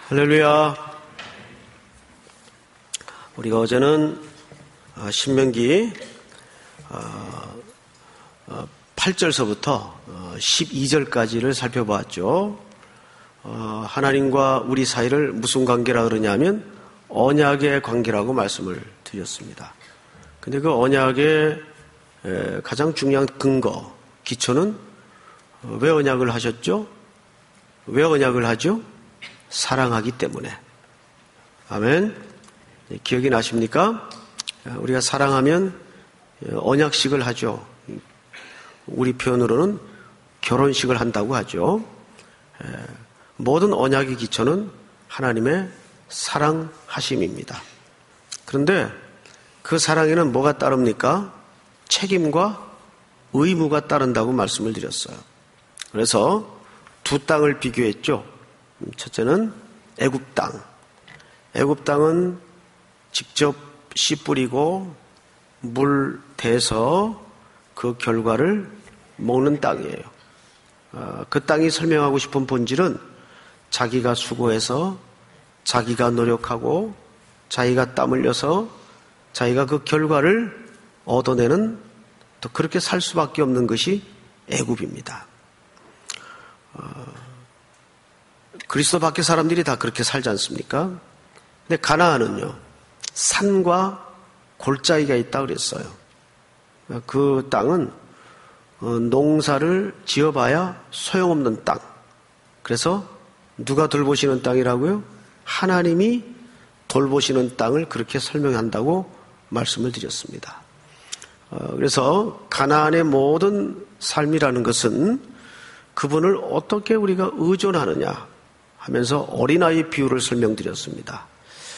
할렐루야. 우리가 어제는 신명기 8절서부터 12절까지를 살펴보았죠. 하나님과 우리 사이를 무슨 관계라 그러냐면 언약의 관계라고 말씀을 드렸습니다. 근데 그 언약의 가장 중요한 근거, 기초는 왜 언약을 하셨죠? 왜 언약을 하죠? 사랑하기 때문에. 아멘. 기억이 나십니까? 우리가 사랑하면 언약식을 하죠. 우리 표현으로는 결혼식을 한다고 하죠. 모든 언약의 기초는 하나님의 사랑하심입니다. 그런데 그 사랑에는 뭐가 따릅니까? 책임과 의무가 따른다고 말씀을 드렸어요. 그래서 두 땅을 비교했죠. 첫째는 애굽 땅. 애굽 땅은 직접 씨 뿌리고 물 대서 그 결과를 먹는 땅이에요. 그 땅이 설명하고 싶은 본질은 자기가 수고해서 자기가 노력하고 자기가 땀 흘려서 자기가 그 결과를 얻어내는, 또 그렇게 살 수밖에 없는 것이 애굽입니다. 그리스도 밖의 사람들이 다 그렇게 살지 않습니까? 근데 가나안은요, 산과 골짜기가 있다 그랬어요. 그 땅은 농사를 지어봐야 소용없는 땅. 그래서 누가 돌보시는 땅이라고요? 하나님이 돌보시는 땅을 그렇게 설명한다고 말씀을 드렸습니다. 그래서 가나안의 모든 삶이라는 것은 그분을 어떻게 우리가 의존하느냐 하면서 어린아이 비유를 설명드렸습니다.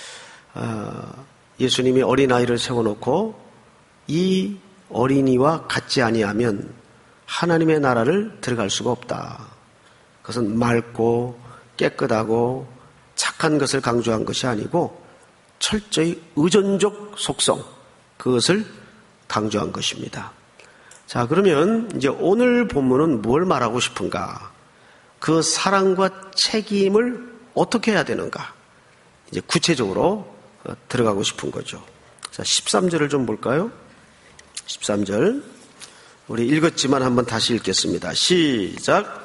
예수님이 어린아이를 세워놓고 이 어린이와 같지 아니하면 하나님의 나라를 들어갈 수가 없다. 그것은 맑고 깨끗하고 착한 것을 강조한 것이 아니고 철저히 의존적 속성, 그것을 강조한 것입니다. 자, 그러면 이제 오늘 본문은 뭘 말하고 싶은가? 그 사랑과 책임을 어떻게 해야 되는가? 이제 구체적으로 들어가고 싶은 거죠. 자, 13절을 좀 볼까요? 13절. 우리 읽었지만 한번 다시 읽겠습니다. 시작.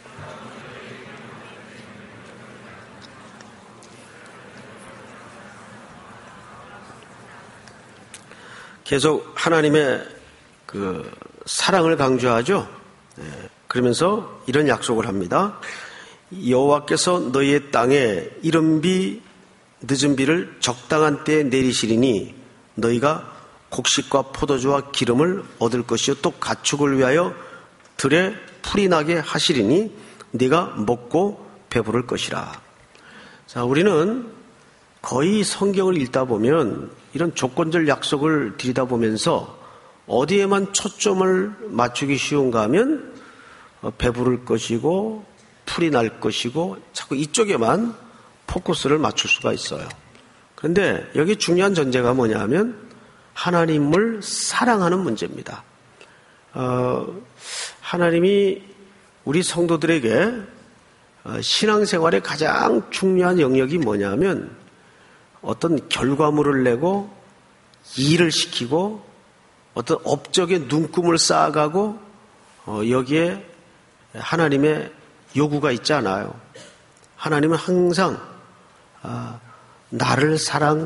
계속 하나님의 그 사랑을 강조하죠. 그러면서 이런 약속을 합니다. 여호와께서 너희의 땅에 이른 비 늦은 비를 적당한 때에 내리시리니 너희가 곡식과 포도주와 기름을 얻을 것이요 또 가축을 위하여 들에 풀이 나게 하시리니 네가 먹고 배부를 것이라. 자, 우리는 거의 성경을 읽다 보면 이런 조건적 약속을 드리다 보면서 어디에만 초점을 맞추기 쉬운가 하면 배부를 것이고 풀이 날 것이고 자꾸 이쪽에만 포커스를 맞출 수가 있어요. 그런데 여기 중요한 전제가 뭐냐 하면 하나님을 사랑하는 문제입니다. 하나님이 우리 성도들에게 신앙생활의 가장 중요한 영역이 뭐냐면 어떤 결과물을 내고 일을 시키고 어떤 업적에 눈금을 쌓아가고 여기에 하나님의 요구가 있지 않아요. 하나님은 항상 나를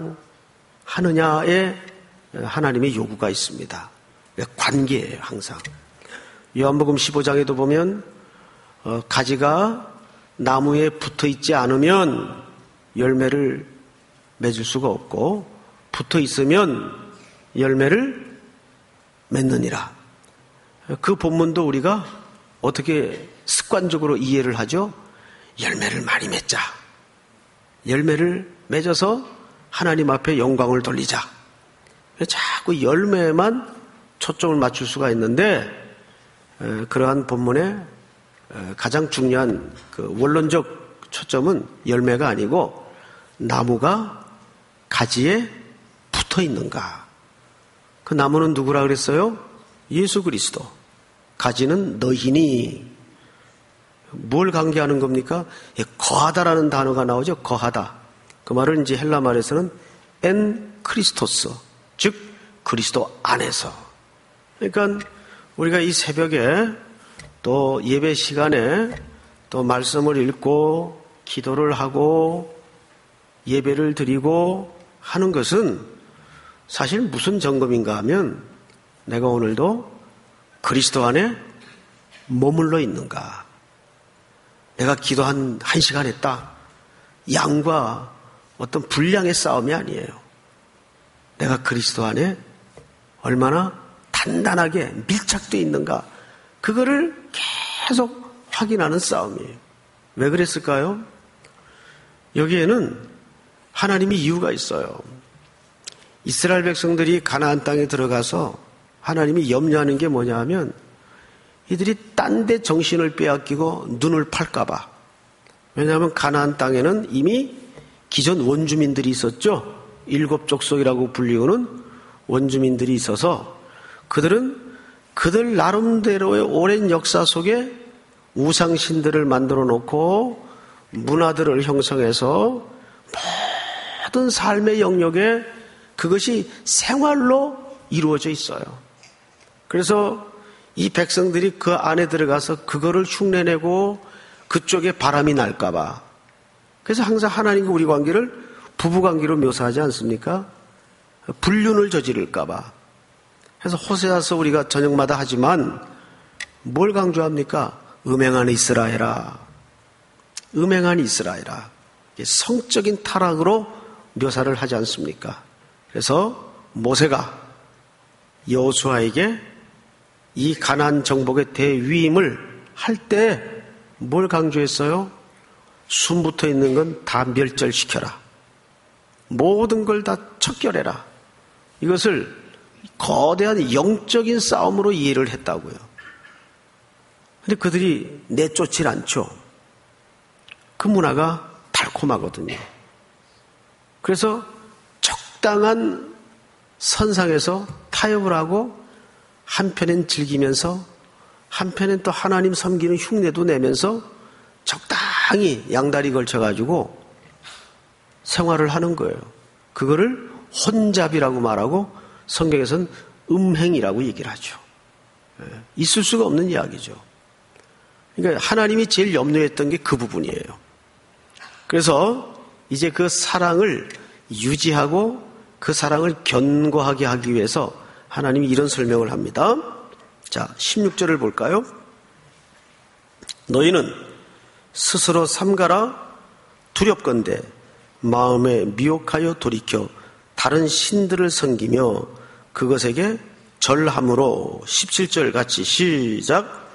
사랑하느냐에 하나님의 요구가 있습니다. 관계예요, 항상. 요한복음 15장에도 보면 가지가 나무에 붙어 있지 않으면 열매를 맺을 수가 없고 붙어 있으면 열매를 맺느니라. 그 본문도 우리가 어떻게 습관적으로 이해를 하죠? 열매를 많이 맺자. 열매를 맺어서 하나님 앞에 영광을 돌리자. 자꾸 열매만 초점을 맞출 수가 있는데 그러한 본문의 가장 중요한 그 원론적 초점은 열매가 아니고 나무가 가지에 붙어 있는가. 그 나무는 누구라 그랬어요? 예수 그리스도. 가지는 너희니. 뭘 관계하는 겁니까? 거하다라는 단어가 나오죠. 거하다. 그 말은 이제 헬라 말에서는 엔 크리스토스, 즉 그리스도 안에서. 그러니까 우리가 이 새벽에 또 예배 시간에 또 말씀을 읽고 기도를 하고 예배를 드리고 하는 것은 사실 무슨 점검인가 하면 내가 오늘도 그리스도 안에 머물러 있는가. 내가 기도 한 시간 했다. 양과 어떤 분량의 싸움이 아니에요. 내가 그리스도 안에 얼마나 단단하게 밀착되어 있는가. 그거를 계속 확인하는 싸움이에요. 왜 그랬을까요? 여기에는 하나님이 이유가 있어요. 이스라엘 백성들이 가나안 땅에 들어가서 하나님이 염려하는 게 뭐냐 하면 이들이 딴 데 정신을 빼앗기고 눈을 팔까봐. 왜냐하면 가나안 땅에는 이미 기존 원주민들이 있었죠. 7 족속이라고 불리우는 원주민들이 있어서 그들은 그들 나름대로의 오랜 역사 속에 우상신들을 만들어 놓고 문화들을 형성해서 모든 삶의 영역에 그것이 생활로 이루어져 있어요. 그래서 이 백성들이 그 안에 들어가서 그거를 흉내내고 그쪽에 바람이 날까봐. 그래서 항상 하나님과 우리 관계를 부부관계로 묘사하지 않습니까? 불륜을 저지를까봐. 그래서 호세아서 우리가 저녁마다 하지만 뭘 강조합니까? 음행한 이스라엘아. 음행한 이스라엘아. 성적인 타락으로 묘사를 하지 않습니까? 그래서 모세가 여호수아에게 이 가나안 정복의 대위임을 할 때 뭘 강조했어요? 숨붙어 있는 건 다 멸절시켜라. 모든 걸 다 척결해라. 이것을 거대한 영적인 싸움으로 이해를 했다고요. 근데 그들이 내쫓질 않죠. 그 문화가 달콤하거든요. 그래서 적당한 선상에서 타협을 하고 한편엔 즐기면서 한편엔 또 하나님 섬기는 흉내도 내면서 적당히 양다리 걸쳐가지고 생활을 하는 거예요. 그거를 혼잡이라고 말하고 성경에서는 음행이라고 얘기를 하죠. 있을 수가 없는 이야기죠. 그러니까 하나님이 제일 염려했던 게 그 부분이에요. 그래서 이제 그 사랑을 유지하고 그 사랑을 견고하게 하기 위해서 하나님이 이런 설명을 합니다. 자, 16절을 볼까요? 너희는 스스로 삼가라 두렵건대 마음에 미혹하여 돌이켜 다른 신들을 섬기며 그것에게 절함으로 17절 같이 시작.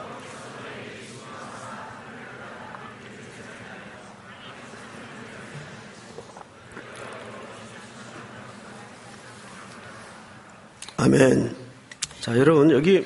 아멘. 자, 여러분, 여기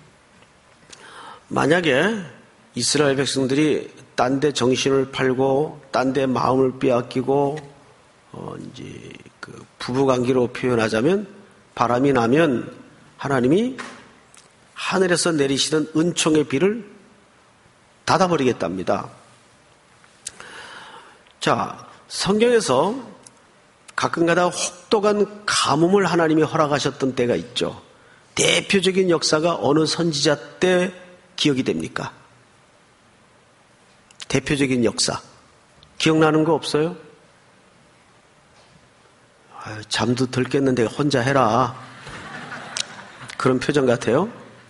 만약에 이스라엘 백성들이 딴 데 정신을 팔고 딴 데 마음을 빼앗기고 이제 그 부부관계로 표현하자면 바람이 나면 하나님이 하늘에서 내리시던 은총의 비를 닫아버리겠답니다. 자, 성경에서 가끔가다 혹독한 가뭄을 하나님이 허락하셨던 때가 있죠. 대표적인 역사가 어느 선지자 때 기억이 됩니까? 대표적인 역사. 기억나는 거 없어요? 잠도 덜 깼는데 혼자 해라. 그런 표정 같아요.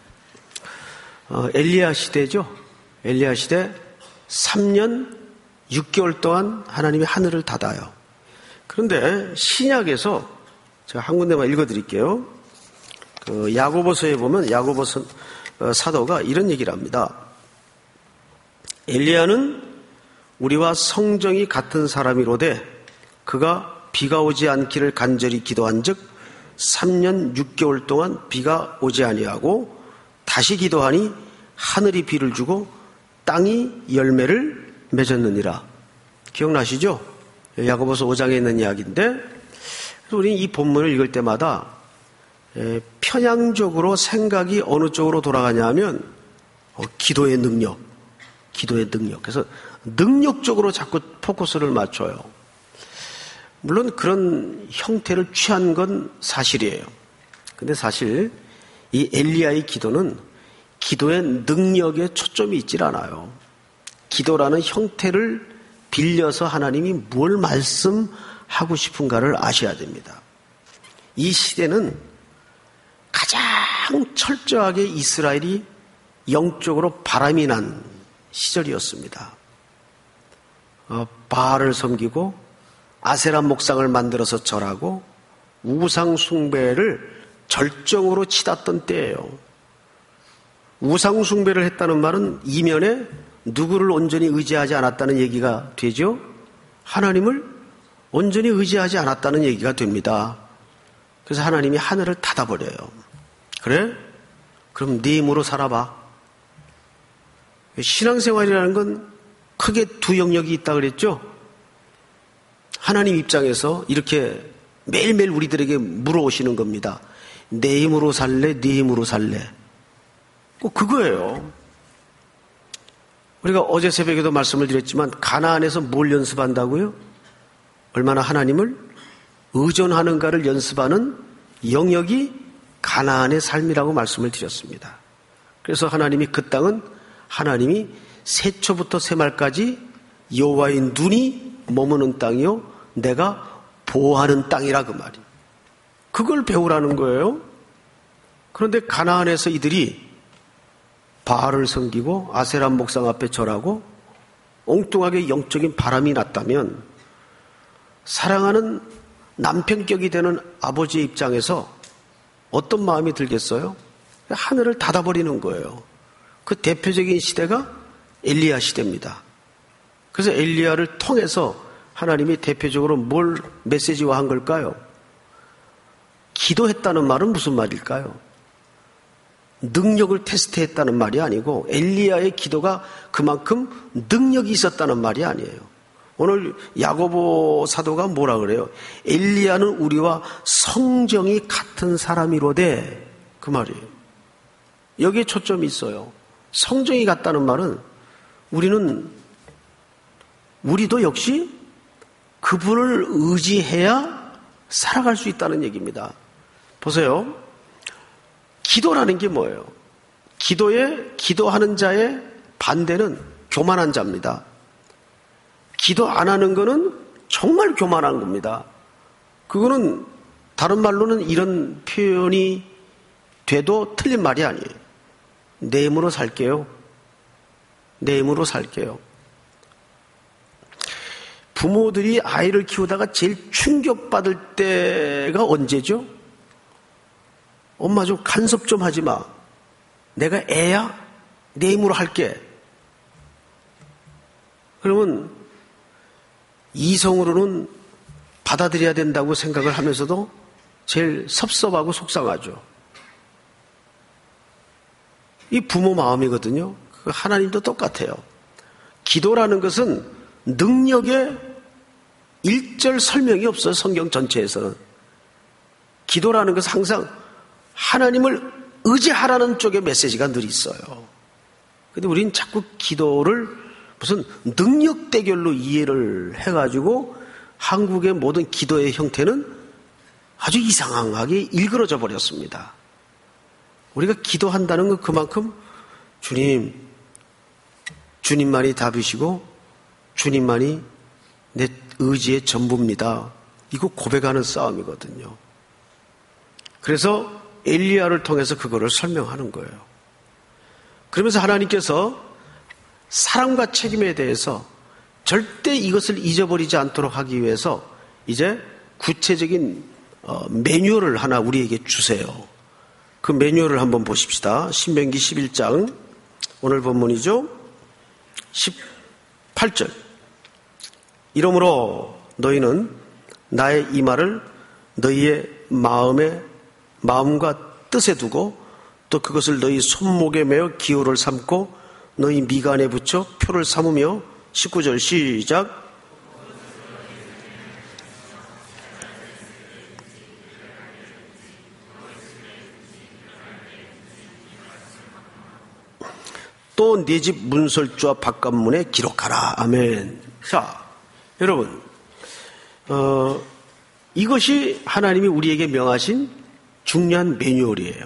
엘리야 시대죠. 엘리야 시대 3년 6개월 동안 하나님이 하늘을 닫아요. 그런데 신약에서 제가 한 군데만 읽어드릴게요. 그 야고보서에 보면 야고보 사도가 이런 얘기를 합니다. 엘리야는 우리와 성정이 같은 사람이로되 그가 비가 오지 않기를 간절히 기도한즉 3년 6개월 동안 비가 오지 아니하고 다시 기도하니 하늘이 비를 주고 땅이 열매를 맺었느니라. 기억나시죠? 야고보서 5장에 있는 이야기인데 우리는 이 본문을 읽을 때마다 편향적으로 생각이 어느 쪽으로 돌아가냐 하면 기도의 능력, 기도의 능력. 그래서 능력적으로 자꾸 포커스를 맞춰요. 물론 그런 형태를 취한 건 사실이에요. 근데 사실 이 엘리야의 기도는 기도의 능력에 초점이 있질 않아요. 기도라는 형태를 빌려서 하나님이 뭘 말씀하고 싶은가를 아셔야 됩니다. 이 시대는 가장 철저하게 이스라엘이 영적으로 바람이 난 시절이었습니다. 바알을 섬기고 아세라 목상을 만들어서 절하고 우상 숭배를 절정으로 치닫던 때예요. 우상 숭배를 했다는 말은 이면에 누구를 온전히 의지하지 않았다는 얘기가 되죠? 하나님을 온전히 의지하지 않았다는 얘기가 됩니다. 그래서 하나님이 하늘을 닫아버려요. 그래? 그럼 네 힘으로 살아봐. 신앙생활이라는 건 크게 두 영역이 있다 그랬죠? 하나님 입장에서 이렇게 매일매일 우리들에게 물어오시는 겁니다. 내 힘으로 살래? 네 힘으로 살래? 꼭 그거예요. 우리가 어제 새벽에도 말씀을 드렸지만 가나안에서 뭘 연습한다고요? 얼마나 하나님을 의존하는가를 연습하는 영역이 가나안의 삶이라고 말씀을 드렸습니다. 그래서 하나님이 그 땅은 하나님이 세초부터 세말까지 여호와의 눈이 머무는 땅이요 내가 보호하는 땅이라 그 말이에요. 그걸 배우라는 거예요. 그런데 가나안에서 이들이 바알을 섬기고 아세라 목상 앞에 절하고 엉뚱하게 영적인 바람이 났다면 사랑하는 남편격이 되는 아버지의 입장에서 어떤 마음이 들겠어요? 하늘을 닫아버리는 거예요. 그 대표적인 시대가 엘리야 시대입니다. 그래서 엘리야를 통해서 하나님이 대표적으로 뭘 메시지화한 걸까요? 기도했다는 말은 무슨 말일까요? 능력을 테스트했다는 말이 아니고 엘리야의 기도가 그만큼 능력이 있었다는 말이 아니에요. 오늘 야고보 사도가 뭐라 그래요? 엘리야는 우리와 성정이 같은 사람이로되 그 말이에요. 여기에 초점이 있어요. 성정이 같다는 말은 우리도 역시 그분을 의지해야 살아갈 수 있다는 얘기입니다. 보세요. 기도라는 게 뭐예요? 기도하는 자의 반대는 교만한 자입니다. 기도 안 하는 거는 정말 교만한 겁니다. 그거는 다른 말로는 이런 표현이 돼도 틀린 말이 아니에요. 내 힘으로 살게요. 내 힘으로 살게요. 부모들이 아이를 키우다가 제일 충격받을 때가 언제죠? 엄마 좀 간섭 좀 하지 마. 내가 애야? 내 힘으로 할게. 그러면 이성으로는 받아들여야 된다고 생각을 하면서도 제일 섭섭하고 속상하죠. 이 부모 마음이거든요. 하나님도 똑같아요. 기도라는 것은 능력의 일절 설명이 없어요. 성경 전체에서는. 기도라는 것은 항상 하나님을 의지하라는 쪽의 메시지가 늘 있어요. 근데 우리는 자꾸 기도를 무슨 능력 대결로 이해를 해가지고 한국의 모든 기도의 형태는 아주 이상하게 일그러져 버렸습니다. 우리가 기도한다는 건 그만큼 주님만이 답이시고 주님만이 내 의지의 전부입니다. 이거 고백하는 싸움이거든요. 그래서 엘리야를 통해서 그거를 설명하는 거예요. 그러면서 하나님께서 사랑과 책임에 대해서 절대 이것을 잊어버리지 않도록 하기 위해서 이제 구체적인 매뉴얼을 하나 우리에게 주세요. 그 매뉴얼을 한번 보십시다. 신명기 11장 오늘 본문이죠. 18절. 이러므로 너희는 나의 이 말을 너희의 마음과 뜻에 두고 또 그것을 너희 손목에 매어 기호를 삼고 너희 미간에 붙여 표를 삼으며 19절 시작. 또 네 집 문설주와 바깥문에 기록하라. 아멘. 자, 여러분, 이것이 하나님이 우리에게 명하신 중요한 매뉴얼이에요.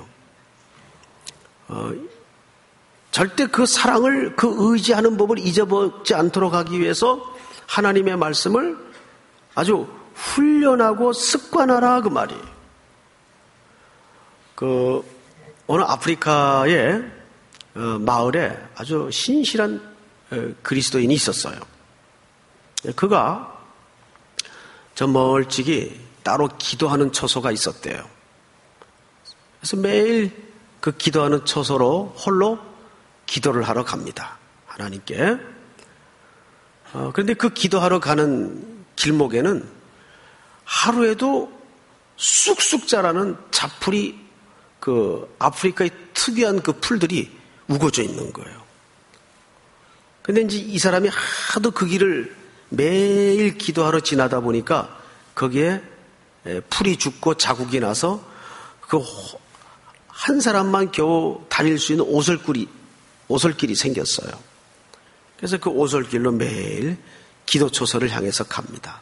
절대 그 사랑을, 그 의지하는 법을 잊어버리지 않도록 하기 위해서 하나님의 말씀을 아주 훈련하고 습관하라 그 말이에요. 어느 아프리카의 마을에 아주 신실한 그리스도인이 있었어요. 그가 저 멀찍이 따로 기도하는 처소가 있었대요. 그래서 매일 그 기도하는 처소로 홀로 기도를 하러 갑니다. 하나님께. 그런데 그 기도하러 가는 길목에는 하루에도 쑥쑥 자라는 잡풀이 그 아프리카의 특이한 그 풀들이 우거져 있는 거예요. 근데 이제 이 사람이 하도 그 길을 매일 기도하러 지나다 보니까 거기에 풀이 죽고 자국이 나서 그 한 사람만 겨우 다닐 수 있는 오솔길이 생겼어요. 그래서 그 오솔길로 매일 기도초소를 향해서 가요.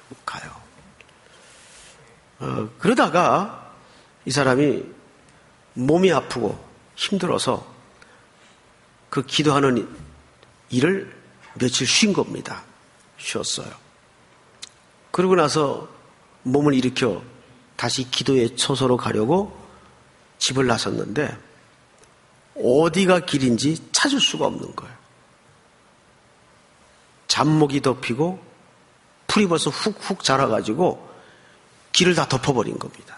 그러다가 이 사람이 몸이 아프고 힘들어서 그 기도하는 일을 며칠 쉰 겁니다. 쉬었어요. 그러고 나서 몸을 일으켜 다시 기도의 처소로 가려고 집을 나섰는데 어디가 길인지 찾을 수가 없는 거예요. 잡목이 덮이고 풀이 벌써 훅훅 자라가지고 길을 다 덮어버린 겁니다.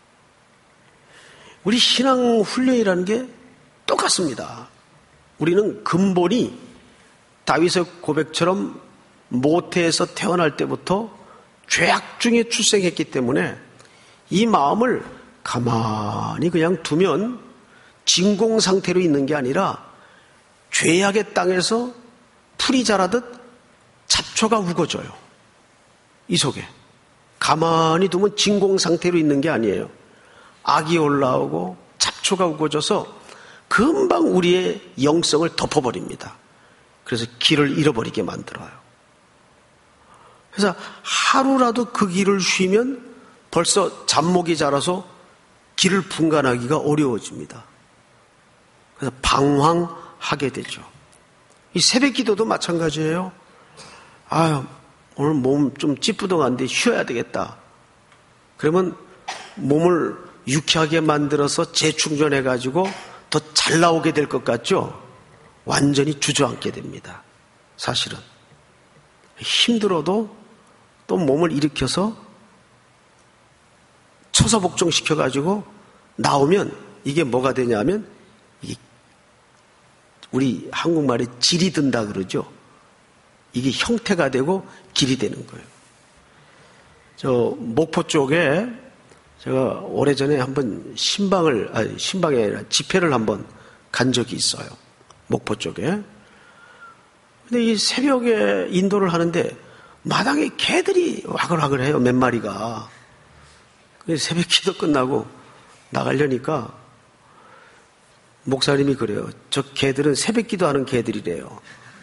우리 신앙 훈련이라는 게 똑같습니다. 우리는 근본이 다윗의 고백처럼 모태에서 태어날 때부터 죄악 중에 출생했기 때문에 이 마음을 가만히 그냥 두면 진공 상태로 있는 게 아니라 죄악의 땅에서 풀이 자라듯 잡초가 우거져요. 이 속에. 가만히 두면 진공 상태로 있는 게 아니에요. 악이 올라오고 잡초가 우거져서 금방 우리의 영성을 덮어버립니다. 그래서 길을 잃어버리게 만들어요. 그래서 하루라도 그 길을 쉬면 벌써 잡목이 자라서 길을 분간하기가 어려워집니다. 그래서 방황하게 되죠. 이 새벽 기도도 마찬가지예요. 오늘 몸 좀 찌뿌둥한데 쉬어야 되겠다. 그러면 몸을 유쾌하게 만들어서 재충전해가지고 더 잘 나오게 될 것 같죠? 완전히 주저앉게 됩니다. 사실은. 힘들어도 또 몸을 일으켜서 처서복종시켜가지고 나오면 이게 뭐가 되냐면 이게 우리 한국말에 질이 든다 그러죠. 이게 형태가 되고 길이 되는 거예요. 저 목포 쪽에 제가 오래전에 한번 신방에 아니라 집회를 한번 간 적이 있어요. 목포 쪽에. 근데 이 새벽에 인도를 하는데 마당에 개들이 와글와글해요. 몇 마리가. 새벽 기도 끝나고 나가려니까 목사님이 그래요. 저 개들은 새벽 기도하는 개들이래요.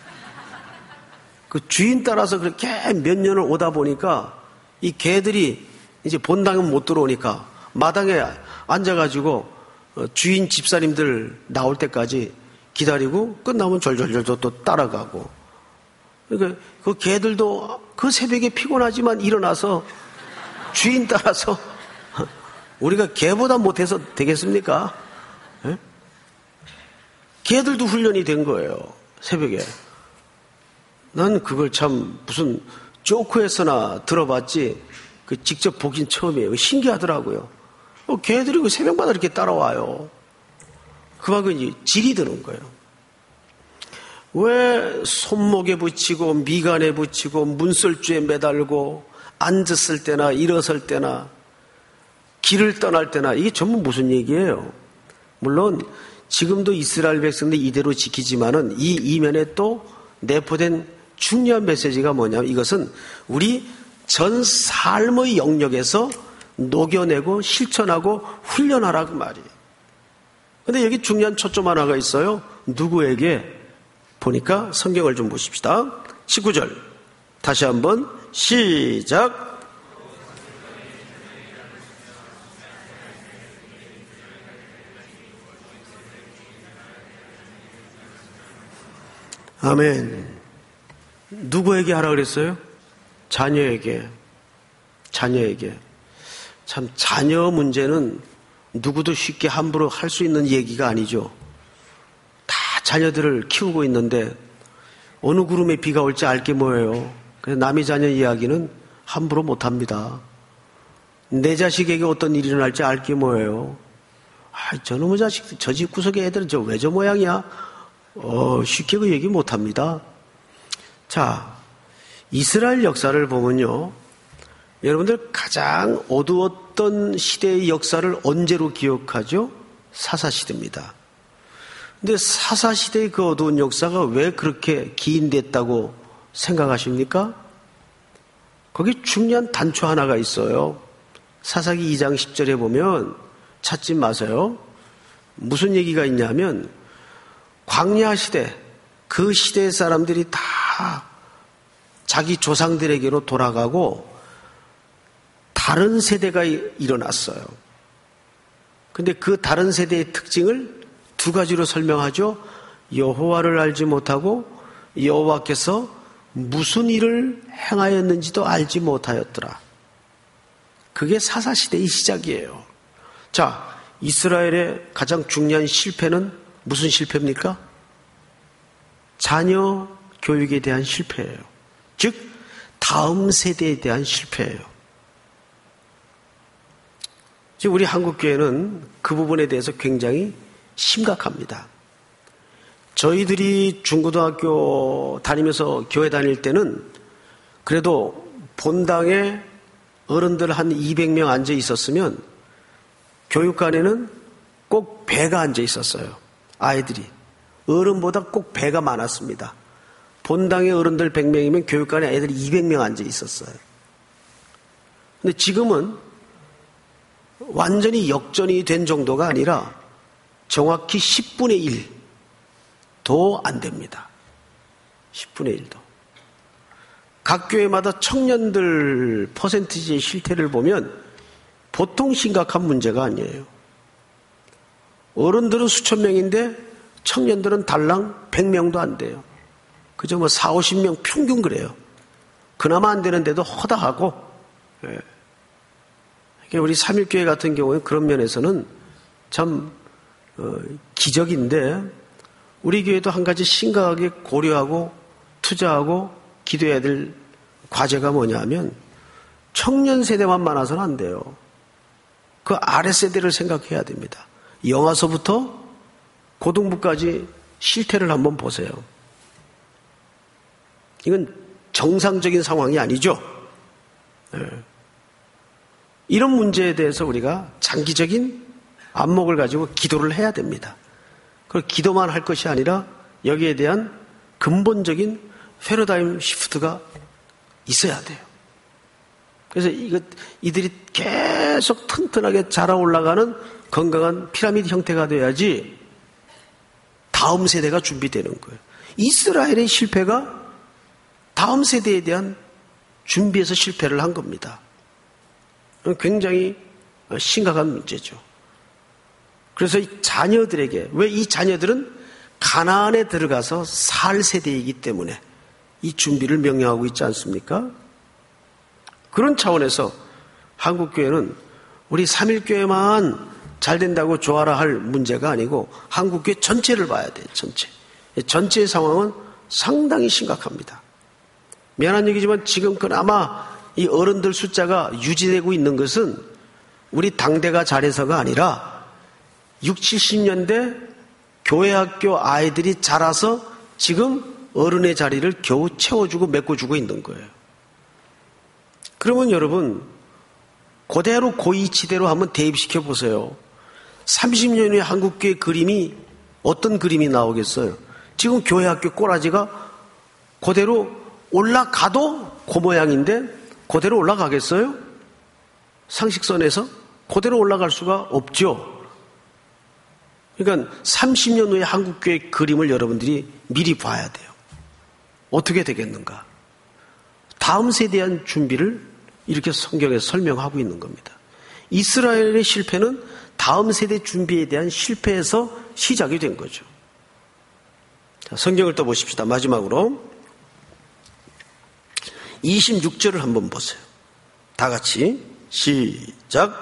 그 주인 따라서 그렇게 몇 년을 오다 보니까 이 개들이 이제 본당은 못 들어오니까 마당에 앉아가지고 주인 집사님들 나올 때까지 기다리고 끝나면 절절절절 또 따라가고. 그러니까 그 개들도 그 새벽에 피곤하지만 일어나서 주인 따라서 우리가 개보다 못해서 되겠습니까? 네? 개들도 훈련이 된 거예요. 새벽에. 난 그걸 참 무슨 조크에서나 들어봤지 그 직접 보긴 처음이에요. 신기하더라고요. 개들이 그 새벽마다 이렇게 따라와요. 그만큼 이제 질이 드는 거예요. 왜 손목에 붙이고 미간에 붙이고 문설주에 매달고 앉았을 때나 일어설 때나 길을 떠날 때나 이게 전부 무슨 얘기예요? 물론 지금도 이스라엘 백성들이 이대로 지키지만은 이 이면에 또 내포된 중요한 메시지가 뭐냐면 이것은 우리 전 삶의 영역에서 녹여내고 실천하고 훈련하라 그 말이에요. 근데 여기 중요한 초점 하나가 있어요. 누구에게? 보니까 성경을 좀 보십시다. 19절 다시 한번 시작. 아멘. 누구에게 하라 그랬어요? 자녀에게. 참 자녀 문제는 누구도 쉽게 함부로 할 수 있는 얘기가 아니죠. 다 자녀들을 키우고 있는데 어느 구름에 비가 올지 알게 뭐예요. 그래서 남의 자녀 이야기는 함부로 못합니다. 내 자식에게 어떤 일이 일어날지 알게 뭐예요. 저놈의 자식, 저 집 구석의 애들은 왜 저 모양이야? 쉽게 그 얘기 못합니다. 자, 이스라엘 역사를 보면요, 여러분들 가장 어두웠던 시대의 역사를 언제로 기억하죠? 사사시대입니다. 근데 사사시대의 그 어두운 역사가 왜 그렇게 기인됐다고 생각하십니까? 거기 중요한 단초 하나가 있어요. 사사기 2장 10절에 보면 찾지 마세요. 무슨 얘기가 있냐면 광야 시대, 그 시대의 사람들이 다 자기 조상들에게로 돌아가고 다른 세대가 일어났어요. 근데 그 다른 세대의 특징을 두 가지로 설명하죠. 여호와를 알지 못하고 여호와께서 무슨 일을 행하였는지도 알지 못하였더라. 그게 사사시대의 시작이에요. 자, 이스라엘의 가장 중요한 실패는 무슨 실패입니까? 자녀 교육에 대한 실패예요. 즉, 다음 세대에 대한 실패예요. 지금 우리 한국교회는 그 부분에 대해서 굉장히 심각합니다. 저희들이 중고등학교 다니면서 교회 다닐 때는 그래도 본당에 어른들 한 200명 앉아 있었으면 교육관에는 꼭 배가 앉아 있었어요. 아이들이. 어른보다 꼭 배가 많았습니다. 본당에 어른들 100명이면 교육관에 애들이 200명 앉아 있었어요. 근데 지금은 완전히 역전이 된 정도가 아니라 정확히 10분의 1도 안 됩니다. 10분의 1도. 각 교회마다 청년들 퍼센티지의 실태를 보면 보통 심각한 문제가 아니에요. 어른들은 수천 명인데 청년들은 달랑 100명도 안 돼요. 그저 4, 50명 평균 그래요. 그나마 안 되는데도 허다하고. 우리 삼일교회 같은 경우에 그런 면에서는 참 기적인데 우리 교회도 한 가지 심각하게 고려하고 투자하고 기도해야 될 과제가 뭐냐면 청년 세대만 많아서는 안 돼요. 그 아랫세대를 생각해야 됩니다. 영아서부터 고등부까지 실태를 한번 보세요. 이건 정상적인 상황이 아니죠. 이런 문제에 대해서 우리가 장기적인 안목을 가지고 기도를 해야 됩니다. 그리고 기도만 할 것이 아니라 여기에 대한 근본적인 패러다임 시프트가 있어야 돼요. 그래서 이들이 계속 튼튼하게 자라 올라가는 건강한 피라미드 형태가 돼야지 다음 세대가 준비되는 거예요. 이스라엘의 실패가 다음 세대에 대한 준비에서 실패를 한 겁니다. 굉장히 심각한 문제죠. 그래서 이 자녀들에게, 왜 이 자녀들은 가나안에 들어가서 살 세대이기 때문에 이 준비를 명령하고 있지 않습니까? 그런 차원에서 한국교회는 우리 삼일교회만 잘 된다고 좋아라 할 문제가 아니고 한국교회 전체를 봐야 돼요. 전체의 상황은 상당히 심각합니다. 미안한 얘기지만 지금 그나마 이 어른들 숫자가 유지되고 있는 것은 우리 당대가 잘해서가 아니라 60, 70년대 교회학교 아이들이 자라서 지금 어른의 자리를 겨우 채워주고 메꿔주고 있는 거예요. 그러면 여러분 그대로 고이치대로 한번 대입시켜 보세요. 30년 후에 한국교회 그림이 어떤 그림이 나오겠어요? 지금 교회학교 꼬라지가 그대로 올라가도 그 모양인데 그대로 올라가겠어요? 상식선에서 그대로 올라갈 수가 없죠. 그러니까 30년 후에 한국교회 그림을 여러분들이 미리 봐야 돼요. 어떻게 되겠는가? 다음 세대에 대한 준비를 이렇게 성경에서 설명하고 있는 겁니다. 이스라엘의 실패는 다음 세대 준비에 대한 실패에서 시작이 된 거죠. 자, 성경을 또 보십시다. 마지막으로 26절을 한번 보세요. 다 같이 시작.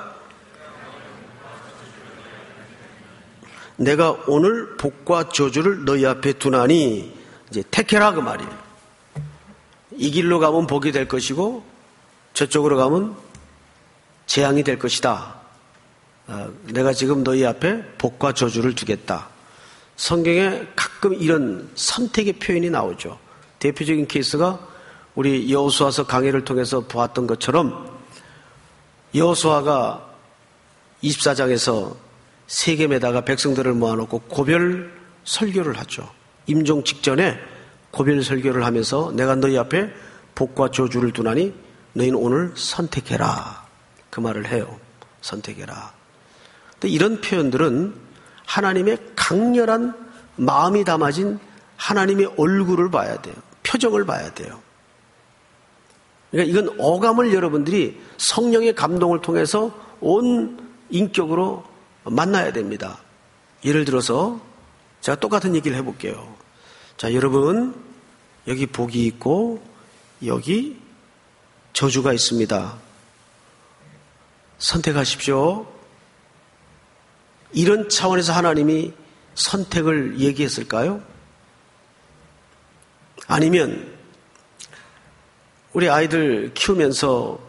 내가 오늘 복과 저주를 너희 앞에 두나니, 이제 택해라 그 말이에요. 이 길로 가면 복이 될 것이고 저쪽으로 가면 재앙이 될 것이다. 내가 지금 너희 앞에 복과 저주를 두겠다. 성경에 가끔 이런 선택의 표현이 나오죠. 대표적인 케이스가 우리 여호수아서 강해를 통해서 보았던 것처럼 여호수아가 24장에서 세겜에다가 백성들을 모아놓고 고별 설교를 하죠. 임종 직전에 고별 설교를 하면서 내가 너희 앞에 복과 저주를 두나니 너희는 오늘 선택해라. 그 말을 해요. 선택해라. 근데 이런 표현들은 하나님의 강렬한 마음이 담아진 하나님의 얼굴을 봐야 돼요. 표정을 봐야 돼요. 그러니까 이건 어감을 여러분들이 성령의 감동을 통해서 온 인격으로 만나야 됩니다. 예를 들어서 제가 똑같은 얘기를 해볼게요. 자, 여러분 여기 복이 있고 여기 저주가 있습니다. 선택하십시오. 이런 차원에서 하나님이 선택을 얘기했을까요? 아니면 우리 아이들 키우면서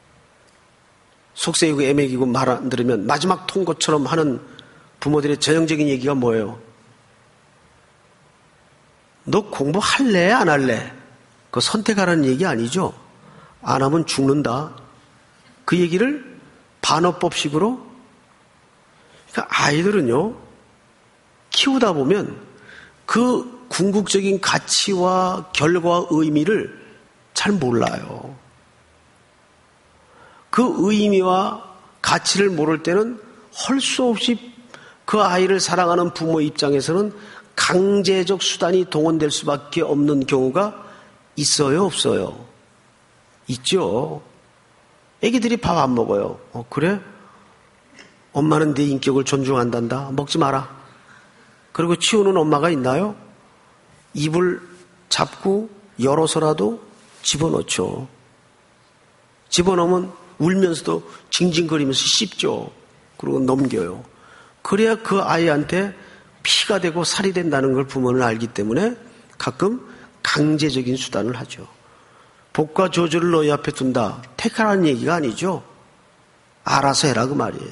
속세이고 애매기고 말 안 들으면 마지막 통고처럼 하는 부모들의 전형적인 얘기가 뭐예요? 너 공부할래? 안 할래? 그거 선택하라는 얘기 아니죠? 안 하면 죽는다. 그 얘기를 반어법식으로. 그러니까 아이들은요, 키우다 보면 그 궁극적인 가치와 결과와 의미를 잘 몰라요. 그 의미와 가치를 모를 때는 할 수 없이 그 아이를 사랑하는 부모 입장에서는 강제적 수단이 동원될 수밖에 없는 경우가 있어요, 없어요? 있죠. 애기들이 밥 안 먹어요. 그래? 엄마는 네 인격을 존중한단다. 먹지 마라. 그리고 치우는 엄마가 있나요? 입을 잡고 열어서라도 집어넣죠. 집어넣으면 울면서도 징징거리면서 씹죠. 그리고 넘겨요. 그래야 그 아이한테 피가 되고 살이 된다는 걸 부모는 알기 때문에 가끔 강제적인 수단을 하죠. 복과 저주를 너희 앞에 둔다. 택하라는 얘기가 아니죠. 알아서 해라 그 말이에요.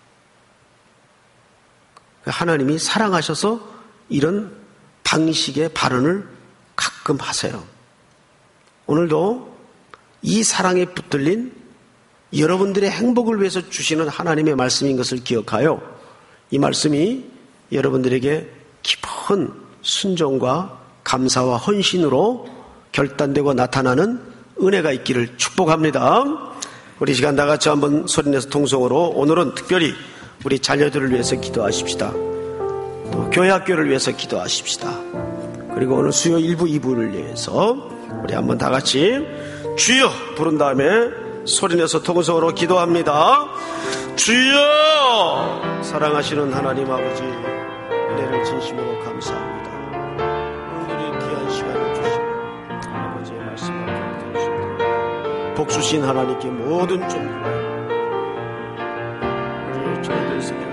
하나님이 사랑하셔서 이런 방식의 발언을 가끔 하세요. 오늘도 이 사랑에 붙들린 여러분들의 행복을 위해서 주시는 하나님의 말씀인 것을 기억하여 이 말씀이 여러분들에게 깊은 순종과 감사와 헌신으로 결단되고 나타나는 은혜가 있기를 축복합니다. 우리 시간 다 같이 한번 소리내서 통성으로 오늘은 특별히 우리 자녀들을 위해서 기도하십시다. 또 교회 학교를 위해서 기도하십시다. 그리고 오늘 수요 1부 2부를 위해서 우리 한번 다 같이 주여 부른 다음에 소리내서 통성으로 기도합니다. 주여! 사랑하시는 하나님 아버지, 은혜를 진심으로 감사합니다. 오늘의 귀한 시간을 주시고 아버지의 말씀을 들으시고 복수신 하나님께 모든 존귀가 우리 저희들